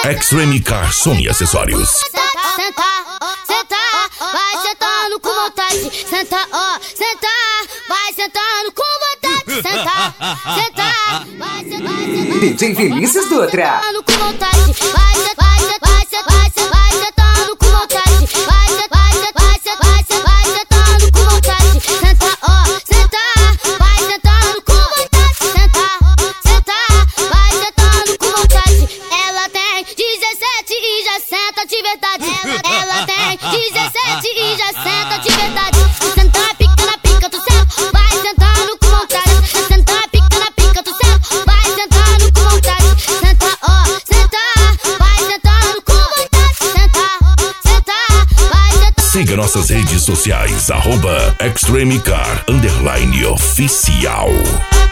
Extreme Car Som e Acessórios. Senta, senta, vai sentando com vontade. Senta, ó, senta, vai sentando com vontade. Senta, senta, vai sentando. DJ Vinícius Dutra. Com vontade, vai sentando com vontade. Vai sentando com vontade. Senta, ó, senta, vai sentando com vontade. Senta, vai sentando com vontade. Ela tem 17 e já senta de verdade. Ela tem 17 e já senta de verdade. Senta pica na pica do céu, vai sentando com vontade. Senta pica na pica do céu, vai sentando com vontade. Senta, ó, senta, vai sentando com vontade. Senta, vai sentando. Siga nossas redes sociais, @ExtremeCar_oficial.